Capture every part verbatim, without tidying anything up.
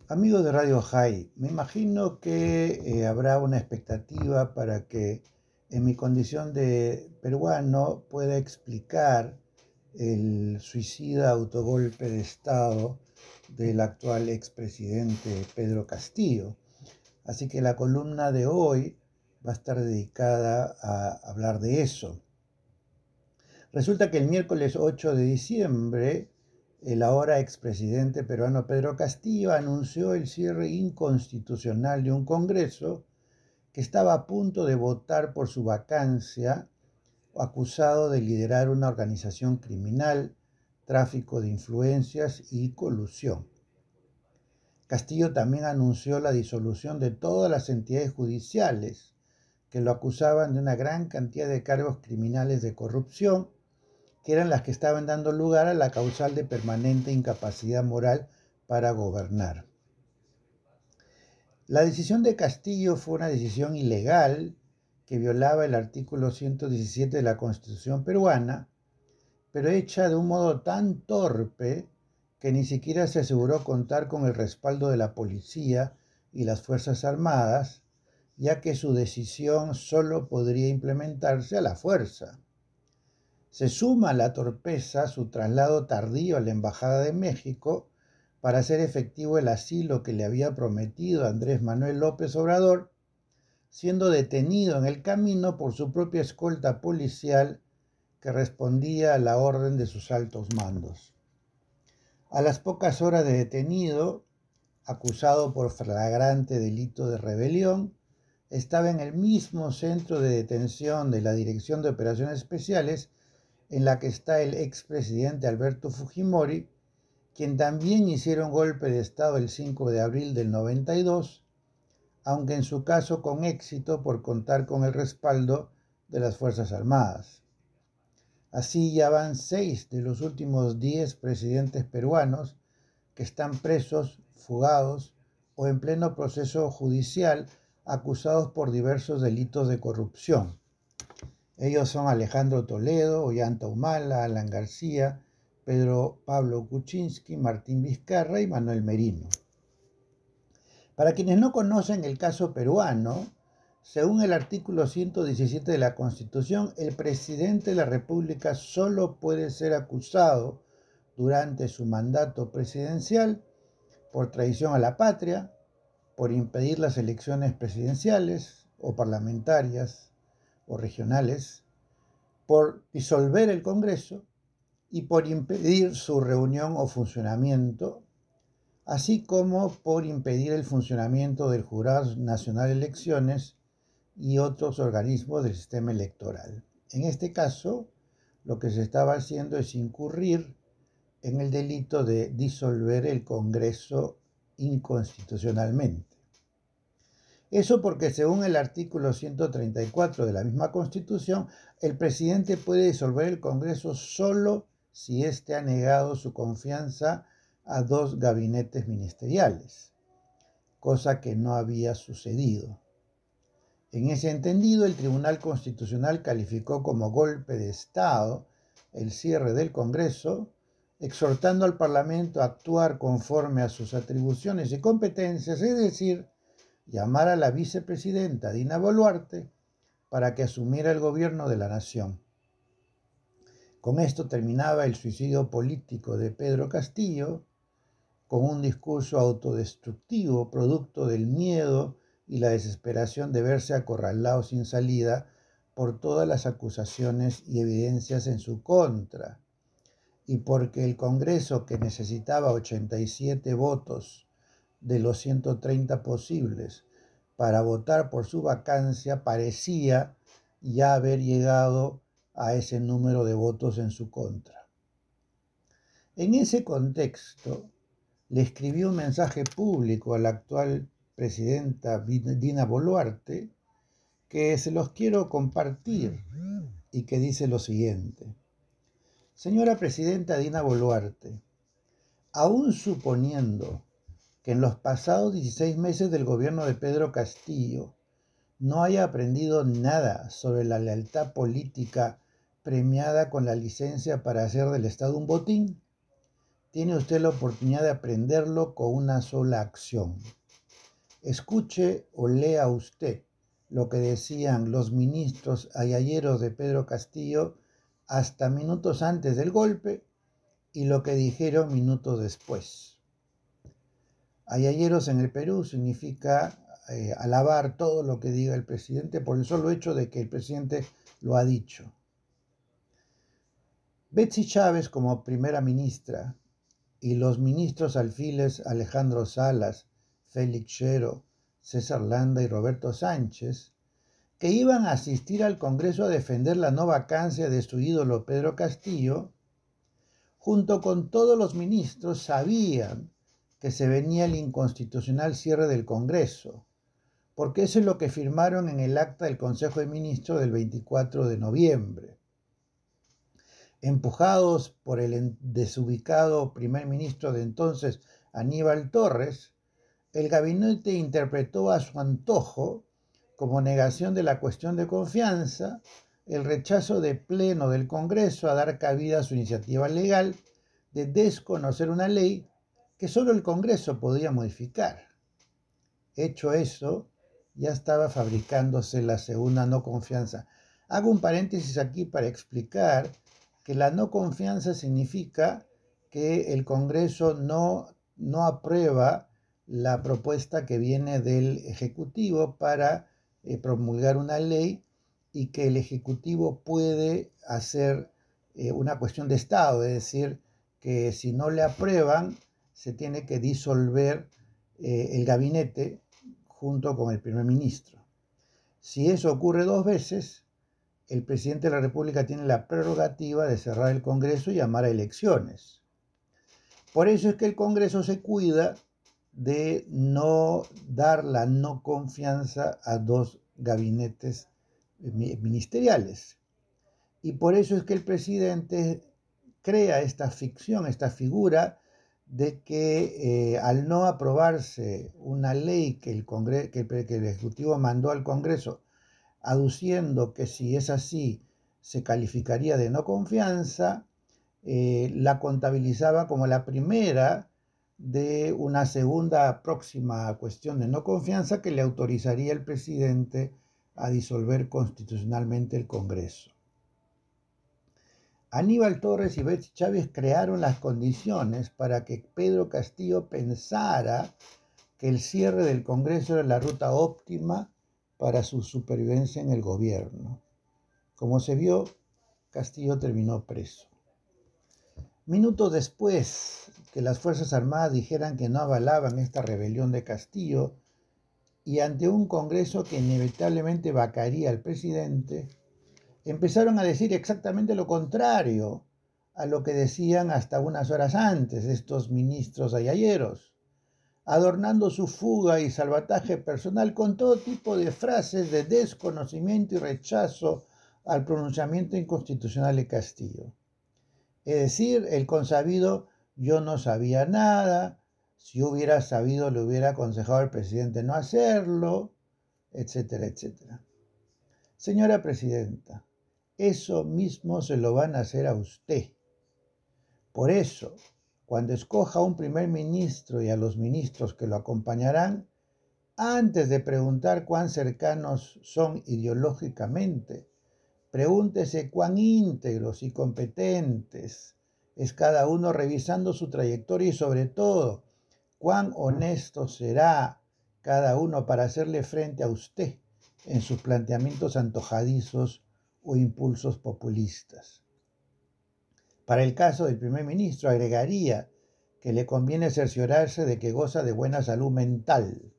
Amigos de Radio High, me imagino que eh, habrá una expectativa para que en mi condición de peruano pueda explicar el suicida autogolpe de Estado del actual expresidente Pedro Castillo. Así que la columna de hoy va a estar dedicada a hablar de eso. Resulta que el miércoles ocho de diciembre, el ahora expresidente peruano Pedro Castillo anunció el cierre inconstitucional de un Congreso que estaba a punto de votar por su vacancia, acusado de liderar una organización criminal, tráfico de influencias y colusión. Castillo también anunció la disolución de todas las entidades judiciales que lo acusaban de una gran cantidad de cargos criminales de corrupción, que eran las que estaban dando lugar a la causal de permanente incapacidad moral para gobernar. La decisión de Castillo fue una decisión ilegal que violaba el artículo ciento diecisiete de la Constitución peruana, pero hecha de un modo tan torpe que ni siquiera se aseguró contar con el respaldo de la policía y las Fuerzas Armadas, ya que su decisión solo podría implementarse a la fuerza. Se suma a la torpeza su traslado tardío a la Embajada de México para hacer efectivo el asilo que le había prometido Andrés Manuel López Obrador, siendo detenido en el camino por su propia escolta policial que respondía a la orden de sus altos mandos. A las pocas horas de detenido, acusado por flagrante delito de rebelión, estaba en el mismo centro de detención de la Dirección de Operaciones Especiales en la que está el expresidente Alberto Fujimori, quien también hicieron golpe de Estado el cinco de abril del noventa y dos, aunque en su caso con éxito por contar con el respaldo de las Fuerzas Armadas. Así ya van seis de los últimos diez presidentes peruanos que están presos, fugados o en pleno proceso judicial acusados por diversos delitos de corrupción. Ellos son Alejandro Toledo, Ollanta Humala, Alan García, Pedro Pablo Kuczynski, Martín Vizcarra y Manuel Merino. Para quienes no conocen el caso peruano, según el artículo ciento diecisiete de la Constitución, el presidente de la República solo puede ser acusado durante su mandato presidencial por traición a la patria, por impedir las elecciones presidenciales o parlamentarias o regionales, por disolver el Congreso y por impedir su reunión o funcionamiento, así como por impedir el funcionamiento del Jurado Nacional de Elecciones y otros organismos del sistema electoral. En este caso, lo que se estaba haciendo es incurrir en el delito de disolver el Congreso inconstitucionalmente. Eso porque según el artículo ciento treinta y cuatro de la misma Constitución, el presidente puede disolver el Congreso solo si éste ha negado su confianza a dos gabinetes ministeriales, cosa que no había sucedido. En ese entendido, el Tribunal Constitucional calificó como golpe de Estado el cierre del Congreso, exhortando al Parlamento a actuar conforme a sus atribuciones y competencias, es decir, llamar a la vicepresidenta Dina Boluarte para que asumiera el gobierno de la nación. Con esto terminaba el suicidio político de Pedro Castillo, con un discurso autodestructivo producto del miedo y la desesperación de verse acorralado sin salida por todas las acusaciones y evidencias en su contra, y porque el Congreso, que necesitaba ochenta y siete votos de los ciento treinta posibles para votar por su vacancia, parecía ya haber llegado a ese número de votos en su contra. En ese contexto, le escribió un mensaje público a la actual presidenta Dina Boluarte que se los quiero compartir y que dice lo siguiente. Señora presidenta Dina Boluarte, aún suponiendo que en los pasados dieciséis meses del gobierno de Pedro Castillo no haya aprendido nada sobre la lealtad política premiada con la licencia para hacer del Estado un botín, tiene usted la oportunidad de aprenderlo con una sola acción. Escuche o lea usted lo que decían los ministros ayayeros de Pedro Castillo hasta minutos antes del golpe y lo que dijeron minutos después. Ayayeros en el Perú significa eh, alabar todo lo que diga el presidente por el solo hecho de que el presidente lo ha dicho. Betsy Chávez como primera ministra y los ministros alfiles Alejandro Salas, Félix Shero, César Landa y Roberto Sánchez, que iban a asistir al Congreso a defender la no vacancia de su ídolo Pedro Castillo, junto con todos los ministros sabían que se venía el inconstitucional cierre del Congreso, porque eso es lo que firmaron en el acta del Consejo de Ministros del veinticuatro de noviembre. Empujados por el desubicado primer ministro de entonces, Aníbal Torres, el gabinete interpretó a su antojo, como negación de la cuestión de confianza, el rechazo de pleno del Congreso a dar cabida a su iniciativa legal de desconocer una ley que solo el Congreso podía modificar. Hecho eso, ya estaba fabricándose la segunda no confianza. Hago un paréntesis aquí para explicar que la no confianza significa que el Congreso no, no aprueba la propuesta que viene del Ejecutivo para eh, promulgar una ley y que el Ejecutivo puede hacer eh, una cuestión de Estado, es decir, que si no le aprueban, se tiene que disolver eh, el gabinete junto con el primer ministro. Si eso ocurre dos veces, el presidente de la República tiene la prerrogativa de cerrar el Congreso y llamar a elecciones. Por eso es que el Congreso se cuida de no dar la no confianza a dos gabinetes ministeriales. Y por eso es que el presidente crea esta ficción, esta figura de que eh, al no aprobarse una ley que el, Congreso, que, que el Ejecutivo mandó al Congreso, aduciendo que si es así se calificaría de no confianza, eh, la contabilizaba como la primera de una segunda próxima cuestión de no confianza que le autorizaría al presidente a disolver constitucionalmente el Congreso. Aníbal Torres y Betsy Chávez crearon las condiciones para que Pedro Castillo pensara que el cierre del Congreso era la ruta óptima para su supervivencia en el gobierno. Como se vio, Castillo terminó preso. Minutos después que las Fuerzas Armadas dijeran que no avalaban esta rebelión de Castillo y ante un Congreso que inevitablemente vacaría al presidente, empezaron a decir exactamente lo contrario a lo que decían hasta unas horas antes estos ministros ayayeros, adornando su fuga y salvataje personal con todo tipo de frases de desconocimiento y rechazo al pronunciamiento inconstitucional de Castillo. Es decir, el consabido yo no sabía nada, si hubiera sabido le hubiera aconsejado al presidente no hacerlo, etcétera, etcétera. Señora presidenta, eso mismo se lo van a hacer a usted. Por eso, cuando escoja a un primer ministro y a los ministros que lo acompañarán, antes de preguntar cuán cercanos son ideológicamente, pregúntese cuán íntegros y competentes es cada uno revisando su trayectoria y sobre todo, cuán honesto será cada uno para hacerle frente a usted en sus planteamientos antojadizos o impulsos populistas. Para el caso del primer ministro, agregaría que le conviene cerciorarse de que goza de buena salud mental.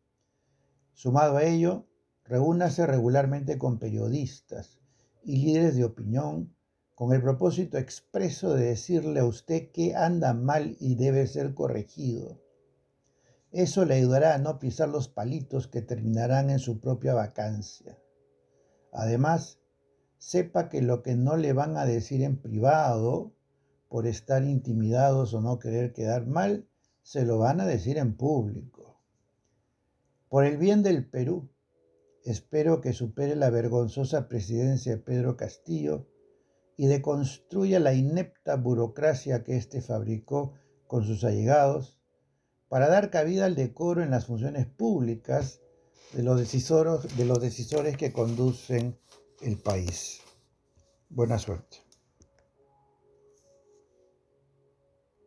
Sumado a ello, reúnase regularmente con periodistas y líderes de opinión con el propósito expreso de decirle a usted que anda mal y debe ser corregido. Eso le ayudará a no pisar los palitos que terminarán en su propia vacancia. Además, sepa que lo que no le van a decir en privado, por estar intimidados o no querer quedar mal, se lo van a decir en público. Por el bien del Perú, espero que supere la vergonzosa presidencia de Pedro Castillo y deconstruya la inepta burocracia que éste fabricó con sus allegados, para dar cabida al decoro en las funciones públicas de los decisores, de los decisores que conducen el país. Buena suerte.